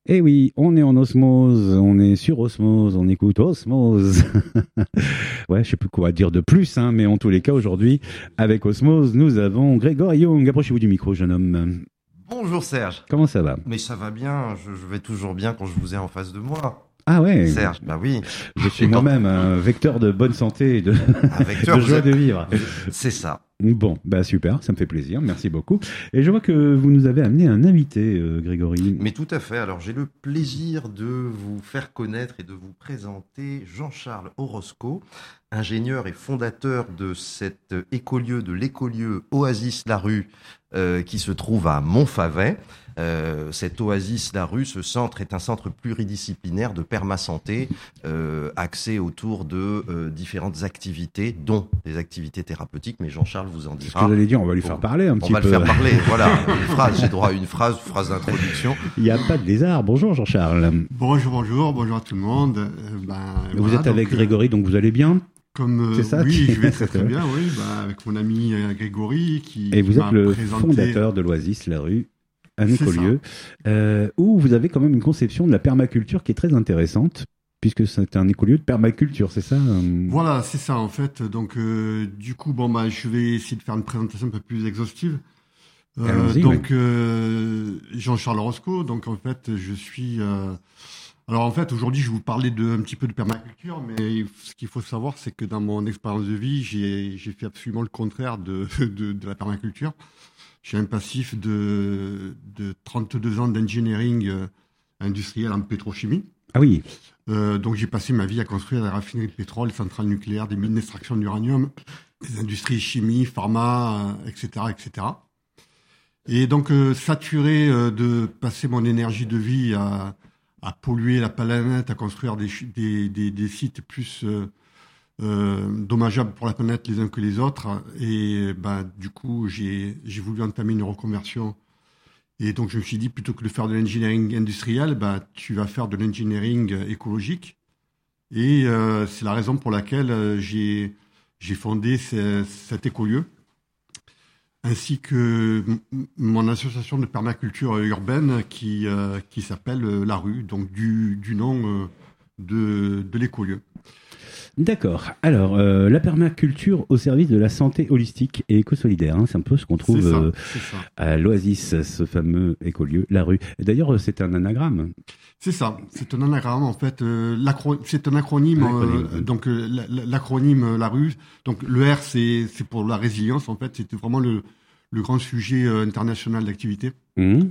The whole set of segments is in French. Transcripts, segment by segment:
Eh oui, on est en osmose, on est sur osmose, on écoute osmose. Ouais, je sais plus quoi dire de plus, hein, mais en tous les cas, aujourd'hui, avec osmose, nous avons Grégory Young. Approchez-vous du micro, jeune homme. Bonjour Serge. Comment ça va? Mais ça va bien, je vais toujours bien quand je vous ai en face de moi. Ah ouais, Serge, bah oui. je suis Et quand- moi-même un vecteur de bonne santé et de, Un vecteur, de vous joie êtes- de vivre. C'est ça. Bon, bah super, ça me fait plaisir, merci beaucoup. Et je vois que vous nous avez amené un invité, Grégory. Mais tout à fait. Alors j'ai le plaisir de vous faire connaître et de vous présenter Jean-Charles Orozco, ingénieur et fondateur de cet écolieu, de l'écolieu Oasis La Rue, qui se trouve à Montfavet. Cet Oasis La Rue, ce centre est un centre pluridisciplinaire de permasanté, axé autour de différentes activités, dont des activités thérapeutiques. Mais Jean-Charles vous en C'est ce dira. que j'allais dire, on va lui faire parler un petit On va peu. le faire parler, voilà. Une phrase, j'ai droit à une phrase d'introduction. Il n'y a pas de lézard. Bonjour Jean-Charles. Bonjour à tout le monde. Vous Voilà, êtes avec donc, Grégory, donc vous allez bien? Comme C'est ça, oui, tu- je vais très très bien. Oui, avec mon ami Grégory Et qui vous êtes m'a le présenté. fondateur de l'Oasis La Rue, un C'est écolieu, où vous avez quand même une conception de la permaculture qui est très intéressante, puisque c'est un écolieu de permaculture, c'est ça? Voilà, c'est ça en fait. Donc du coup, je vais essayer de faire une présentation un peu plus exhaustive. Allons-y, Donc Jean-Charles Orozco. Donc en fait, je suis. Alors en fait, aujourd'hui, je vais vous parler un petit peu de permaculture, mais ce qu'il faut savoir, c'est que dans mon expérience de vie, j'ai fait absolument le contraire de la permaculture. J'ai un passif de 32 ans d'engineering industriel en pétrochimie. Ah oui, Donc j'ai passé ma vie à construire des raffineries de pétrole, des centrales nucléaires, des mines d'extraction d'uranium, des industries chimie, pharma, etc., etc. Et donc saturé de passer mon énergie de vie à polluer la planète, à construire des sites plus dommageables pour la planète les uns que les autres. Et du coup, j'ai voulu entamer une reconversion. Et donc, je me suis dit, plutôt que de faire de l'engineering industriel, tu vas faire de l'engineering écologique. Et c'est la raison pour laquelle j'ai fondé cet écolieu, ainsi que mon association de permaculture urbaine qui s'appelle La Rue, donc du nom de l'écolieu. d'accord. Alors, la permaculture au service de la santé holistique et éco-solidaire, hein, c'est un peu ce qu'on trouve C'est ça. à l'Oasis, ce fameux écolieu, La Rue. Et d'ailleurs, c'est un anagramme. C'est ça, c'est un anagramme en fait. C'est un acronyme, donc l'acronyme La Rue. Donc le R c'est pour la résilience en fait. C'était vraiment le grand sujet international d'activité. Mmh.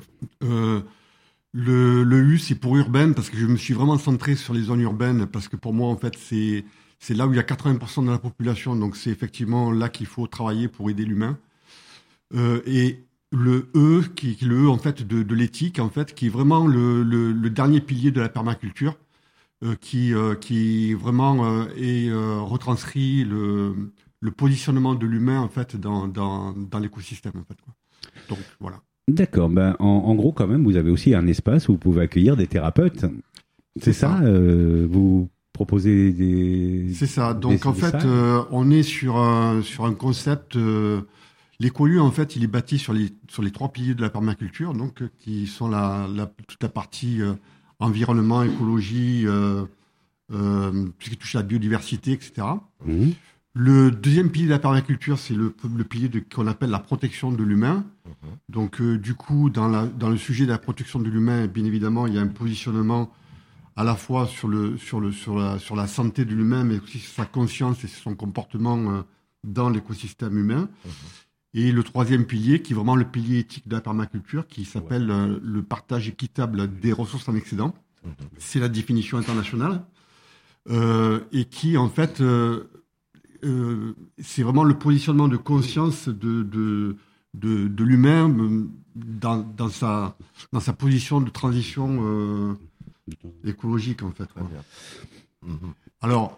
Le U c'est pour urbaine parce que je me suis vraiment centré sur les zones urbaines parce que pour moi en fait c'est là où il y a 80% de la population. Donc c'est effectivement là qu'il faut travailler pour aider l'humain. Et le E, qui est le E en fait de l'éthique, en fait, qui est vraiment le dernier pilier de la permaculture, qui vraiment retranscrit le positionnement de l'humain en fait dans l'écosystème en fait, quoi. Donc voilà. D'accord. Ben, en gros, quand même, vous avez aussi un espace où vous pouvez accueillir des thérapeutes. C'est ça, vous proposez des... C'est ça. Donc en des fait, salles on est sur un concept. L'écolieu, en fait, il est bâti sur les trois piliers de la permaculture, donc qui sont toute la partie environnement, écologie, tout ce qui touche à la biodiversité, etc. Mmh. Le deuxième pilier de la permaculture, c'est le pilier qu'on appelle la protection de l'humain. Donc, du coup, dans le sujet de la protection de l'humain, bien évidemment, il y a un positionnement à la fois sur la santé de l'humain, mais aussi sur sa conscience et sur son comportement dans l'écosystème humain. Et le troisième pilier, qui est vraiment le pilier éthique de la permaculture, qui s'appelle le partage équitable des ressources en excédent. C'est la définition internationale. Et qui, en fait, c'est vraiment le positionnement de conscience de l'humain dans sa position de transition écologique, en fait. Très bien. Alors,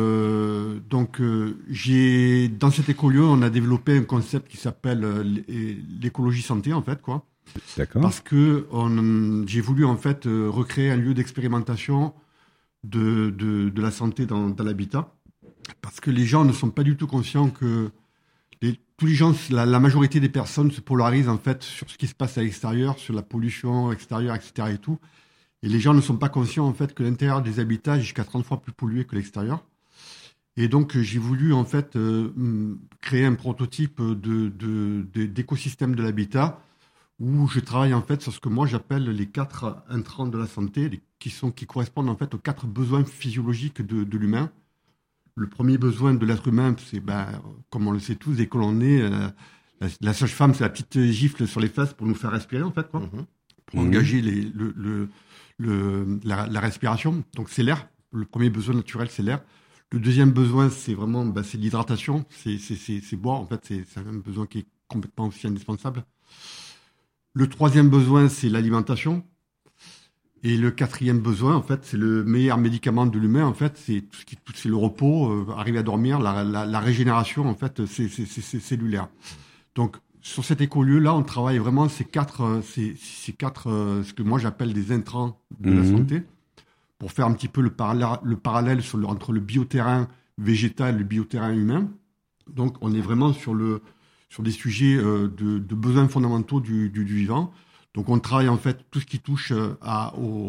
dans cet écolieu, on a développé un concept qui s'appelle l'écologie santé, en fait, quoi. D'accord. Parce que j'ai voulu, en fait, recréer un lieu d'expérimentation de la santé dans l'habitat. Parce que les gens ne sont pas du tout conscients que tous les gens, la majorité des personnes se polarisent, en fait, sur ce qui se passe à l'extérieur, sur la pollution extérieure, etc. et tout. Et les gens ne sont pas conscients en fait que l'intérieur des habitats est jusqu'à 30 fois plus pollué que l'extérieur. Et donc j'ai voulu en fait créer un prototype d'écosystème de l'habitat où je travaille en fait sur ce que moi j'appelle les 4 intrants de la santé, qui correspondent en fait aux 4 besoins physiologiques de l'humain. Le premier besoin de l'être humain, c'est, comme on le sait tous, dès que l'on est, la sage-femme, c'est la petite gifle sur les fesses pour nous faire respirer, en fait, quoi, pour engager la respiration. Donc, c'est l'air. Le premier besoin naturel, c'est l'air. Le deuxième besoin, c'est vraiment c'est l'hydratation, c'est boire, en fait, c'est un besoin qui est complètement aussi indispensable. Le troisième besoin, c'est l'alimentation. Et le quatrième besoin, en fait, c'est le meilleur médicament de l'humain. En fait, c'est le repos, arriver à dormir, la régénération, en fait, c'est cellulaire. Donc, sur cet écolieu-là, on travaille vraiment ces quatre, ce que moi j'appelle des intrants de la santé, pour faire un petit peu le parallèle entre le bioterrain végétal et le bioterrain humain. Donc, on est vraiment sur des sujets de besoins fondamentaux du vivant. Donc, on travaille en fait tout ce qui touche à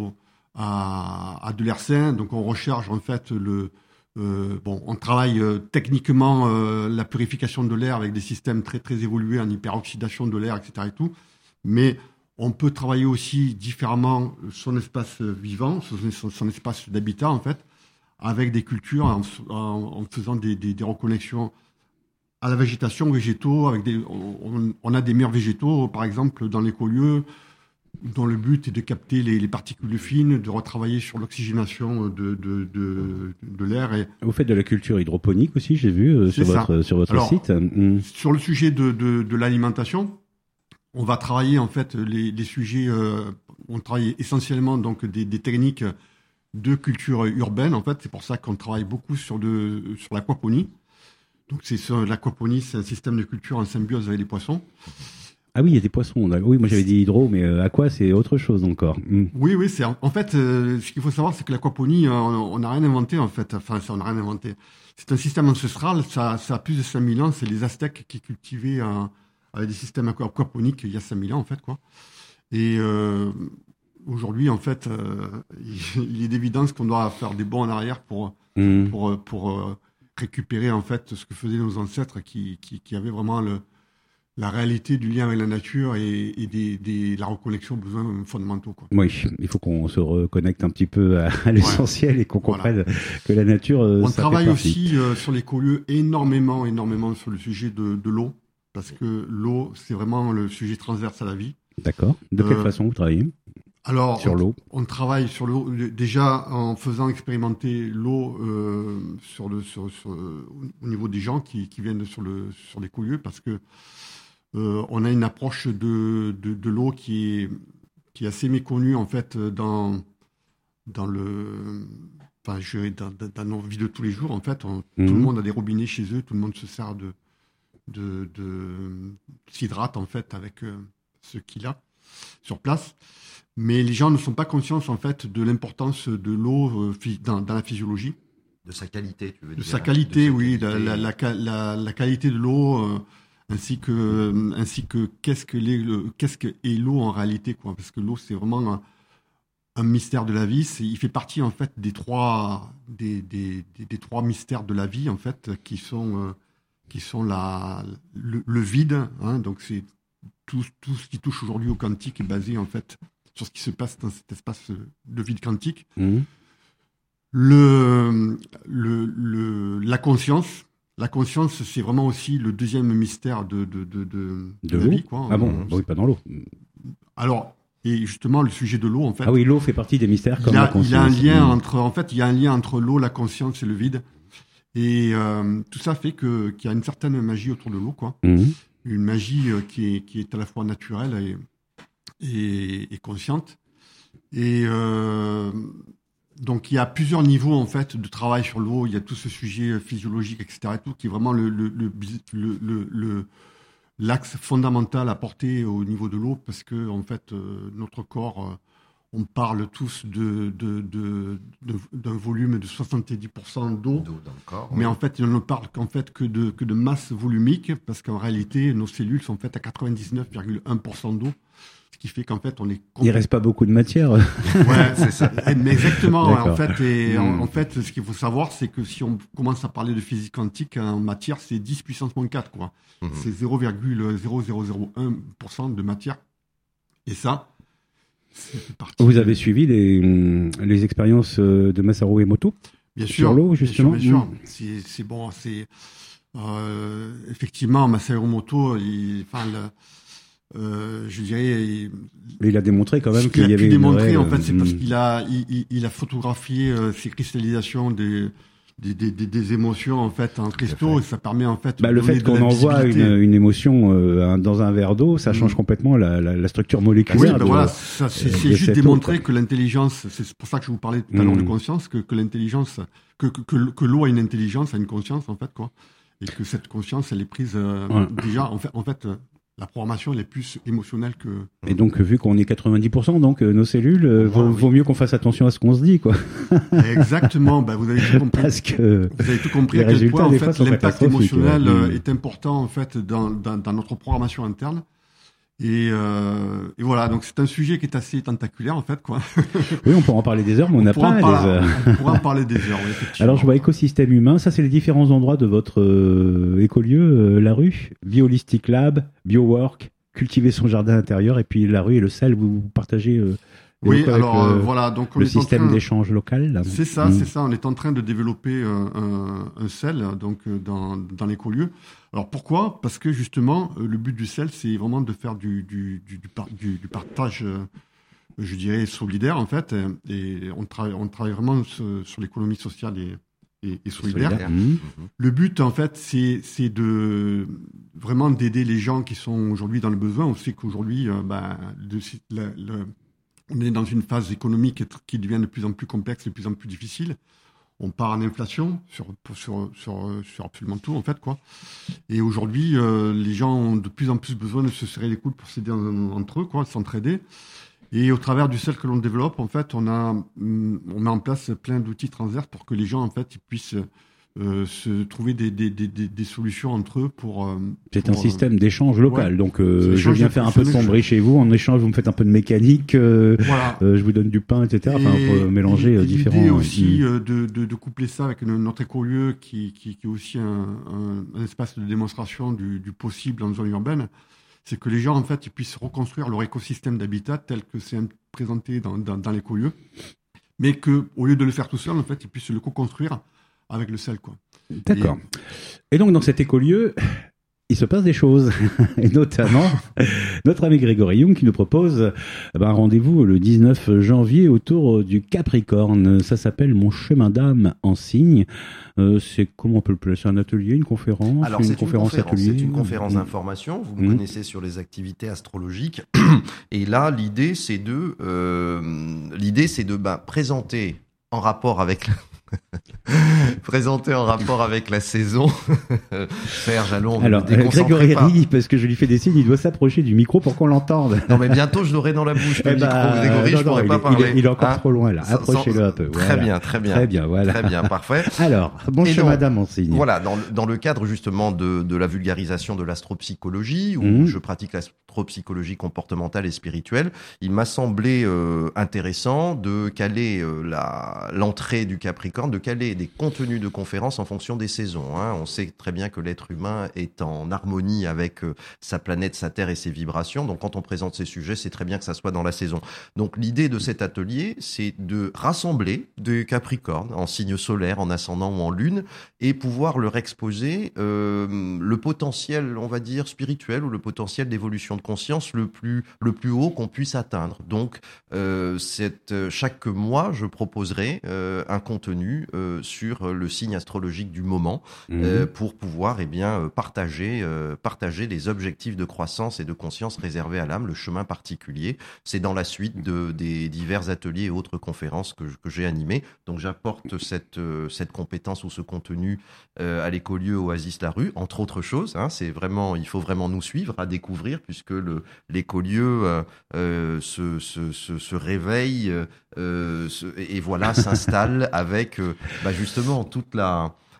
de l'air sain. Donc, on recherche en fait on travaille techniquement la purification de l'air avec des systèmes très très évolués en hyperoxydation de l'air, etc. et tout. Mais on peut travailler aussi différemment son espace vivant, son espace d'habitat en fait, avec des cultures en faisant des reconnexions à la végétation, végétaux, on a des murs végétaux, par exemple, dans l'écolieu, dont le but est de capter les particules fines, de retravailler sur l'oxygénation de l'air. Vous faites de la culture hydroponique aussi, j'ai vu, sur votre site. Sur le sujet de l'alimentation, on va travailler en fait les sujets, on travaille essentiellement donc des techniques de culture urbaine, en fait. C'est pour ça qu'on travaille beaucoup sur l'aquaponie. Donc l'aquaponie, c'est un système de culture en symbiose avec les poissons. Ah oui, il y a des poissons. Oui, moi j'avais dit hydro, mais aqua, c'est autre chose encore. Oui, c'est en fait ce qu'il faut savoir, c'est que l'aquaponie, on n'a rien inventé en fait. Enfin, on n'a rien inventé. C'est un système ancestral. Ça a plus de 5000 ans. C'est les Aztèques qui cultivaient avec des systèmes aquaponiques il y a 5000 ans en fait, quoi. Et aujourd'hui, en fait, il est d'évidence qu'on doit faire des bonds en arrière pour récupérer en fait ce que faisaient nos ancêtres qui avaient vraiment la réalité du lien avec la nature et la reconnexion aux besoins fondamentaux, quoi. Oui, il faut qu'on se reconnecte un petit peu à l'essentiel et qu'on comprenne que la nature. On travaille aussi sur l'écolieu énormément sur le sujet de l'eau, parce que l'eau, c'est vraiment le sujet transverse à la vie. D'accord. De quelle façon vous travaillez ? Alors, sur l'eau. On travaille sur l'eau déjà en faisant expérimenter l'eau au niveau des gens qui viennent sur l'écolieu, parce que on a une approche de l'eau qui est assez méconnue en fait dans nos vies de tous les jours. En fait, tout le monde a des robinets chez eux, tout le monde se sert s'hydrate en fait avec ce qu'il a sur place. Mais les gens ne sont pas conscients en fait de l'importance de l'eau dans la physiologie. De sa qualité, tu veux dire. De sa qualité, oui, la qualité de l'eau, ainsi que qu'est-ce qu'est l'eau en réalité, quoi. Parce que l'eau, c'est vraiment un mystère de la vie. Il fait partie en fait des trois mystères de la vie en fait qui sont le vide. Hein, donc c'est tout ce qui touche aujourd'hui au quantique est basé en fait sur ce qui se passe dans cet espace de vide quantique. La conscience. La conscience, c'est vraiment aussi le deuxième mystère de la vie, quoi. Ah bon, oui, pas dans l'eau. Alors, et justement, le sujet de l'eau, en fait. Ah oui, l'eau fait partie des mystères comme la conscience. Il y a un lien entre l'eau, la conscience et le vide. Et tout ça fait qu'il y a une certaine magie autour de l'eau, quoi. Une magie qui est à la fois naturelle et consciente. Et donc il y a plusieurs niveaux en fait de travail sur l'eau. Il y a tout ce sujet physiologique, etc. Et tout, qui est vraiment l'axe fondamental à porter au niveau de l'eau, parce que en fait notre corps, on parle tous d'un volume de 70% d'eau dans le corps, mais en fait on ne parle que de masse volumique, parce qu'en réalité nos cellules sont faites à 99,1% d'eau. Ce qui fait qu'en fait, on est... Il reste pas beaucoup de matière. Ouais, c'est ça. Mais exactement. D'accord. En fait, ce qu'il faut savoir, c'est que si on commence à parler de physique quantique en matière, c'est 10 puissance moins 4, quoi. C'est 0,0001% de matière. Et ça, c'est parti. Vous avez suivi les expériences de Masaru Emoto Bien sur sûr, l'eau, justement. Bien sûr. C'est bon, effectivement, Masaru Emoto, je dirais, il a démontré quand même ce qu'il y a avait pu démontrer, une en fait, c'est parce qu'il a photographié ces cristallisations des émotions en fait en cristaux, et ça permet en fait. Le fait qu'on envoie une émotion dans un verre d'eau, ça change complètement la structure moléculaire. Oui, voilà, c'est juste démontrer que l'intelligence, c'est pour ça que je vous parlais tout à l'heure de conscience, que l'intelligence, que l'eau a une intelligence, a une conscience en fait, quoi, et que cette conscience, elle est prise déjà en fait. La programmation, elle est plus émotionnelle que... Et donc, vu qu'on est 90%, donc nos cellules, vaut mieux qu'on fasse attention à ce qu'on se dit, quoi. Exactement, vous avez tout compris. Parce que vous avez tout compris à quel point, en fait, l'impact émotionnel est important, en fait, dans notre programmation interne. Et voilà, donc c'est un sujet qui est assez tentaculaire, en fait, quoi. Oui, on pourra en parler des heures, mais on n'a pas des heures. On pourra en parler des heures, oui, effectivement. Alors, je vois écosystème humain, ça, c'est les différents endroits de votre écolieu, la rue, Bioholistic Lab, BioWork, cultiver son jardin intérieur, et puis la rue et le sel, vous partagez... oui, alors voilà, donc le système d'échange local. Là. C'est ça. On est en train de développer un sel donc dans l'écolieu. Alors pourquoi ? Parce que justement, le but du sel, c'est vraiment de faire du partage, je dirais solidaire en fait. Et on travaille vraiment sur l'économie sociale et solidaire. Le but en fait, c'est de vraiment d'aider les gens qui sont aujourd'hui dans le besoin. On sait qu'aujourd'hui, on est dans une phase économique qui devient de plus en plus complexe, de plus en plus difficile. On part en inflation sur absolument tout, en fait, quoi. Et aujourd'hui, les gens ont de plus en plus besoin de se serrer les coudes pour s'aider entre eux, quoi, de s'entraider. Et au travers du sel que l'on développe, en fait, on met en place plein d'outils transverses pour que les gens, en fait, ils puissent se trouver des solutions entre eux c'est un système d'échange local. Ouais. Donc, je viens faire un peu de plomberie chez vous. En échange, vous me faites un peu de mécanique. Voilà. Je vous donne du pain, etc. Enfin, on peut mélanger différents... L'idée aussi de coupler ça avec notre écolieu qui est aussi un espace de démonstration du possible en zone urbaine. C'est que les gens, en fait, ils puissent reconstruire leur écosystème d'habitat tel que c'est présenté dans l'écolieu. Mais qu'au lieu de le faire tout seul, en fait, ils puissent le co-construire avec le sel, quoi. D'accord. Et donc, dans cet écolieu, il se passe des choses. Et notamment, notre ami Grégory Jung qui nous propose un rendez-vous le 19 janvier autour du Capricorne. Ça s'appelle Mon chemin d'âme en cygne. C'est, comment on peut le placer, c'est un atelier, une conférence? Alors, c'est une conférence d'information. Vous le connaissez sur les activités astrologiques. Et là, l'idée, c'est de présenter en rapport avec... Présenté en rapport avec la saison. Serge, allons. Alors, Grégory rit parce que je lui fais des signes, il doit s'approcher du micro pour qu'on l'entende. Non, mais bientôt je l'aurai dans la bouche le micro. Grégory, je pourrais pas parler. Il est encore trop loin là. Approchez-le un peu. Très bien. Très bien, voilà. Très bien, parfait. Alors, bon chemin d'âme en cygne. Voilà, dans le cadre justement de la vulgarisation de l'astropsychologie, où je pratique l'astropsychologie comportementale et spirituelle, il m'a semblé intéressant de caler l'entrée du Capricorne, de caler des contenus de conférences en fonction des saisons. On sait très bien que l'être humain est en harmonie avec sa planète, sa Terre et ses vibrations. Donc, quand on présente ces sujets, c'est très bien que ça soit dans la saison. Donc, l'idée de cet atelier, c'est de rassembler des Capricornes en signe solaire, en ascendant ou en lune, et pouvoir leur exposer le potentiel, on va dire, spirituel ou le potentiel d'évolution de conscience le plus haut qu'on puisse atteindre. Donc, chaque mois, je proposerai un contenu sur le signe astrologique du moment pour pouvoir partager les objectifs de croissance et de conscience réservés à l'âme, le chemin particulier. C'est dans la suite des divers ateliers et autres conférences que j'ai animées. Donc j'apporte cette compétence ou ce contenu à l'écolieu Oasis La Rue, entre autres choses. Il faut vraiment nous suivre, à découvrir, puisque l'écolieu se réveille et voilà, s'installe avec justement toute la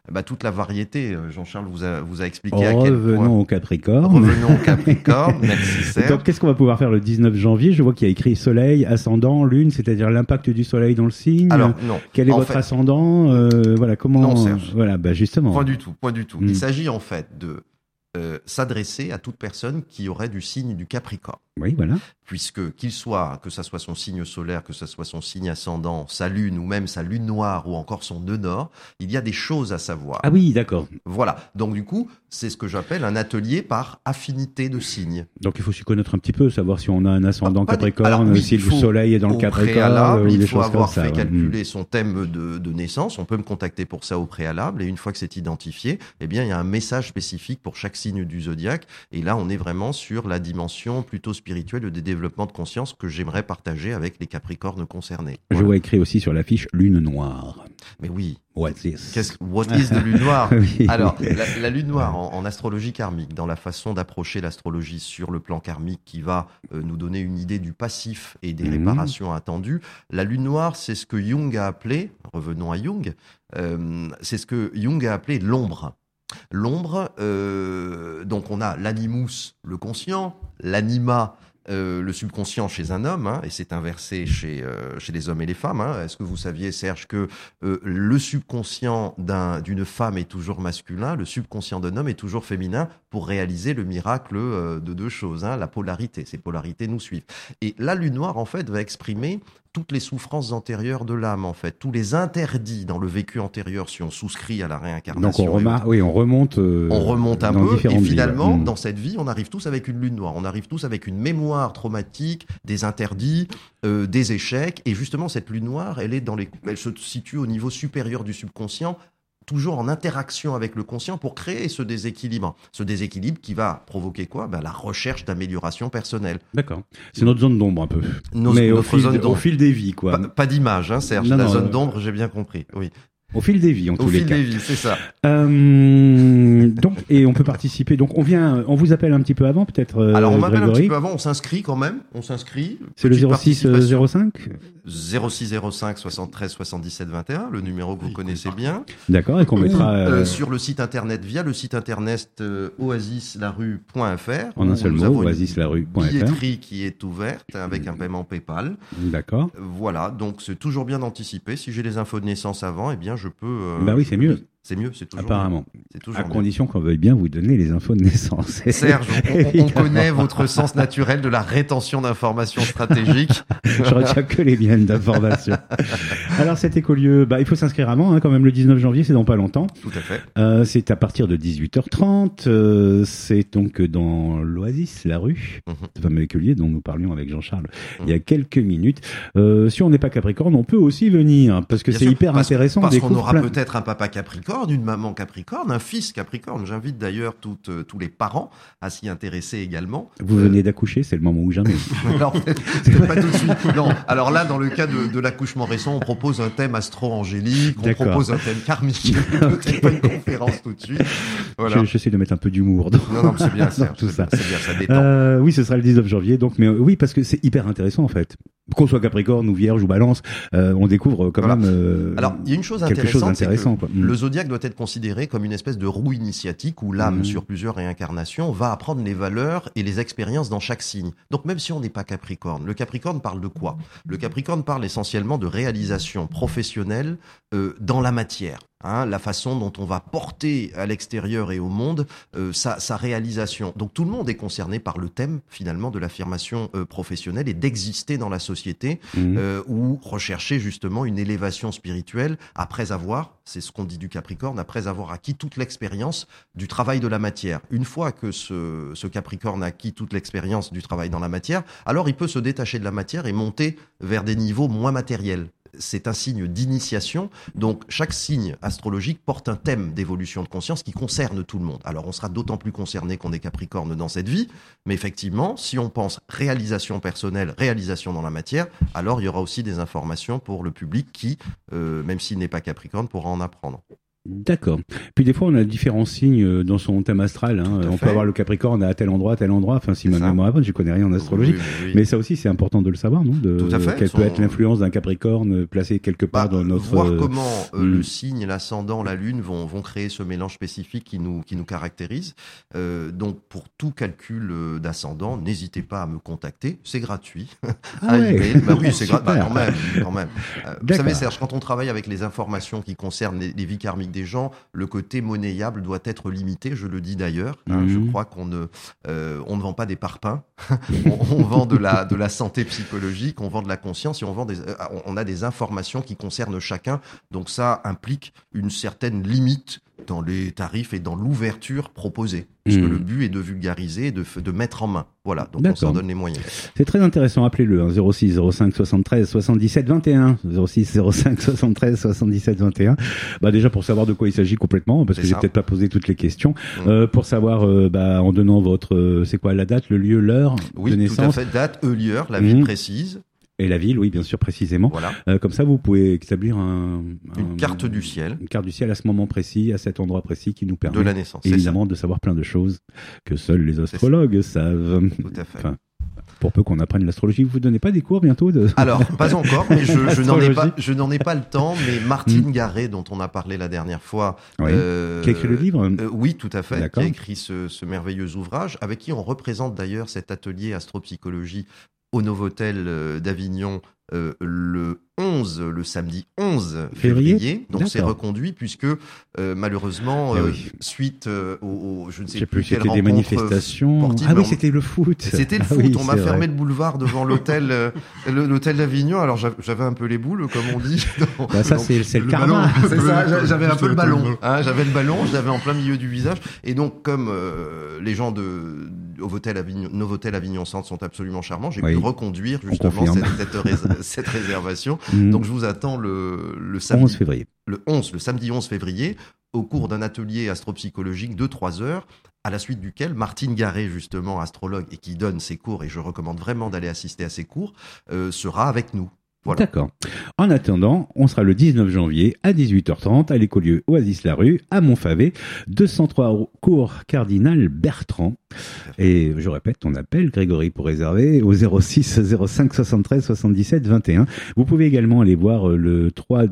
toute la variété. Jean-Charles vous a expliqué à quel point. Revenons au Capricorne. Revenons au Capricorne. Merci Serge. Donc, qu'est-ce qu'on va pouvoir faire le 19 janvier? Je vois qu'il y a écrit Soleil, ascendant, Lune, c'est-à-dire l'impact du Soleil dans le signe. Alors, non. Quel est votre ascendant? Voilà, comment... Non, Serge. Voilà, justement. Point du tout. Il s'agit en fait de s'adresser à toute personne qui aurait du signe du Capricorne. Oui, voilà. Puisque que ça soit son signe solaire, que ça soit son signe ascendant, sa lune ou même sa lune noire ou encore son nœud nord, il y a des choses à savoir. Ah oui, d'accord. Voilà. Donc du coup, c'est ce que j'appelle un atelier par affinité de signes. Donc il faut s'y connaître un petit peu, savoir si on a un ascendant Capricorne, Alors, oui, si le soleil est dans le Capricorne, il des faut choses avoir comme ça. fait calculer son thème de naissance. On peut me contacter pour ça au préalable. Et une fois que c'est identifié, eh bien il y a un message spécifique pour chaque signe du zodiaque. Et là, on est vraiment sur la dimension plutôt spirituelle des développements de conscience que j'aimerais partager avec les Capricornes concernés. Je vois écrit aussi sur l'affiche Lune Noire. Mais oui. What is? What is de lune noire? Oui. Alors, la lune noire en astrologie karmique, dans la façon d'approcher l'astrologie sur le plan karmique qui va nous donner une idée du passif et des réparations attendues, la lune noire, c'est ce que Jung a appelé, revenons à Jung, c'est ce que Jung a appelé l'ombre. L'ombre, donc on a l'animus, le conscient, l'anima, le subconscient chez un homme, et c'est inversé chez les hommes et les femmes. Est-ce que vous saviez, Serge, que le subconscient d'une femme est toujours masculin, le subconscient d'un homme est toujours féminin pour réaliser le miracle de deux choses, la polarité. Ces polarités nous suivent. Et la lune noire, en fait, va exprimer toutes les souffrances antérieures de l'âme, en fait, tous les interdits dans le vécu antérieur si on souscrit à la réincarnation. Donc on remonte un peu, et finalement, vies. dans cette vie, on arrive tous avec une lune noire, on arrive tous avec une mémoire traumatique, des interdits, des échecs, et justement, cette lune noire, elle se situe au niveau supérieur du subconscient, toujours en interaction avec le conscient pour créer ce déséquilibre. Ce déséquilibre qui va provoquer quoi? La recherche d'amélioration personnelle. D'accord. C'est notre zone d'ombre un peu. Mais au fil des vies, quoi. Pas d'image, Serge. La zone d'ombre, j'ai bien compris. Oui. Au fil des vies, en tous les cas. Au fil des vies, c'est ça. Donc, et on peut participer. Donc, on vous appelle un petit peu avant, peut-être. Alors, on m'appelle un Grégory. petit peu avant. On s'inscrit quand même. C'est le 06 05 0605 73 77 21, le numéro que vous connaissez bien. D'accord, et qu'on mettra sur le site internet, via le site internet oasislarue.fr. En un seul mot, oasislarue.fr. Billetterie qui est ouverte avec un paiement PayPal. D'accord. Voilà, donc c'est toujours bien d'anticiper. Si j'ai les infos de naissance avant, eh bien je peux. Bah oui, c'est mieux. C'est mieux, c'est toujours apparemment. Mieux. C'est toujours à mieux. Condition qu'on veuille bien vous donner les infos de naissance. Serge, on connaît votre sens naturel de la rétention d'informations stratégiques. Je retiens que les miennes d'informations. Alors cet écolieu, il faut s'inscrire avant, quand même le 19 janvier, c'est dans pas longtemps. Tout à fait. C'est à partir de 18h30. C'est donc dans l'Oasis, la rue, ce fameux écolier dont nous parlions avec Jean-Charles il y a quelques minutes. Si on n'est pas Capricorne, on peut aussi venir, parce que c'est hyper intéressant. Parce qu'on aura peut-être un papa Capricorne, une maman Capricorne, un fils Capricorne. J'invite d'ailleurs tous les parents à s'y intéresser également. Vous venez d'accoucher, c'est le moment ou jamais. Alors, peut-être pas tout de suite. Non. Alors là, dans le cas de l'accouchement récent, on propose un thème astro-angélique, on propose un thème karmique. Peut-être pas une conférence tout de suite. Voilà. J'essaie de mettre un peu d'humour Non, c'est bien, tout ça. C'est bien, ça détend. Oui, ce sera le 19 janvier. Donc, mais oui, parce que c'est hyper intéressant en fait. Qu'on soit Capricorne ou Vierge ou Balance, on découvre quand même. Alors, il y a une chose quelque chose d'intéressant. Le zodiaque doit être considéré comme une espèce de roue initiatique où l'âme, sur plusieurs réincarnations, va apprendre les valeurs et les expériences dans chaque signe. Donc, même si on n'est pas Capricorne, le Capricorne parle de quoi? Le Capricorne parle essentiellement de réalisation professionnelle dans la matière. La façon dont on va porter à l'extérieur et au monde sa réalisation. Donc tout le monde est concerné par le thème finalement de l'affirmation professionnelle et d'exister dans la société ou rechercher justement une élévation spirituelle après avoir, c'est ce qu'on dit du Capricorne, après avoir acquis toute l'expérience du travail de la matière. Une fois que ce Capricorne a acquis toute l'expérience du travail dans la matière, alors il peut se détacher de la matière et monter vers des niveaux moins matériels. C'est un signe d'initiation, donc chaque signe astrologique porte un thème d'évolution de conscience qui concerne tout le monde. Alors on sera d'autant plus concerné qu'on est Capricorne dans cette vie, mais effectivement, si on pense réalisation personnelle, réalisation dans la matière, alors il y aura aussi des informations pour le public qui, même s'il n'est pas Capricorne, pourra en apprendre. D'accord. Puis des fois, on a différents signes dans son thème astral. Hein. On peut avoir le Capricorne à tel endroit, tel endroit. Enfin, si ma mémoire est bonne, je connais rien en astrologie. Oui. Mais ça aussi, c'est important de le savoir, non? Tout à fait. Quelle peut être l'influence d'un Capricorne placé quelque part dans notre... Voir comment le signe, l'ascendant, la lune vont créer ce mélange spécifique qui nous caractérise. Donc, pour tout calcul d'ascendant, n'hésitez pas à me contacter. C'est gratuit. Oui, c'est gratuit. Quand même. Vous savez, Serge, quand on travaille avec les informations qui concernent les vies karmiques des gens, le côté monnayable doit être limité. Je le dis d'ailleurs. Je crois qu'on ne vend pas des parpaings. on vend de la santé psychologique, on vend de la conscience et on a des informations qui concernent chacun. Donc ça implique une certaine limite dans les tarifs et dans l'ouverture proposée. Parce que le but est de vulgariser, de mettre en main. Voilà, donc on s'en donne les moyens. C'est très intéressant, appelez-le, hein, 06 05 73 77 21. 06 05 73 77 21. Déjà pour savoir de quoi il s'agit complètement, parce que j'ai peut-être pas posé toutes les questions. Pour savoir, en donnant votre, c'est quoi la date, le lieu, l'heure de naissance. Oui, tout à fait, date, lieu, la ville précise. Et la ville, oui, bien sûr, précisément. Voilà. Comme ça, vous pouvez établir une carte du ciel. Une carte du ciel à ce moment précis, à cet endroit précis qui nous permet de la naissance, évidemment de savoir plein de choses que seuls les astrologues savent. Tout à fait. Pour peu qu'on apprenne l'astrologie, vous donnez pas des cours bientôt Alors, pas encore, mais je n'en ai pas le temps. Mais Martine Garret, dont on a parlé la dernière fois, qui a écrit le livre. Oui, tout à fait. Qui a écrit ce merveilleux ouvrage, avec qui on représente d'ailleurs cet atelier astropsychologie au Novotel d'Avignon le samedi 11 février. Donc c'est reconduit puisque malheureusement suite au je ne sais plus quelle rencontre des manifestations sportive, c'était le foot. C'était le foot. On m'a fermé le boulevard devant l'hôtel l'hôtel d'Avignon. Alors j'avais un peu les boules, comme on dit. Ça c'est le karma. C'est ça. J'avais un peu le ballon. J'avais le ballon. Je l'avais en plein milieu du visage. Et donc comme les gens de Novotel Avignon Centre sont absolument charmants, j'ai pu reconduire justement cette réservation. Donc je vous attends le samedi 11 février. Le samedi 11 février au cours d'un atelier astropsychologique de 3 heures, à la suite duquel Martine Garret, justement astrologue et qui donne ses cours, et je recommande vraiment d'aller assister à ses cours, sera avec nous. Voilà. D'accord. En attendant, on sera le 19 janvier à 18h30 à l'écolieu Oasis-la-Rue, à Montfavet, 203 cours Cardinal Bertrand. Et je répète, ton appel, Grégory, pour réserver au 06 05 73 77 21. Vous pouvez également aller voir le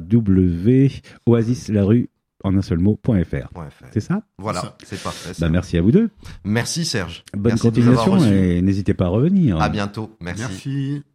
www.oasislarue en un seul mot.fr. C'est ça? Voilà, c'est parfait. Merci à vous deux. Merci Serge. Bonne continuation et n'hésitez pas à revenir. À bientôt. Merci.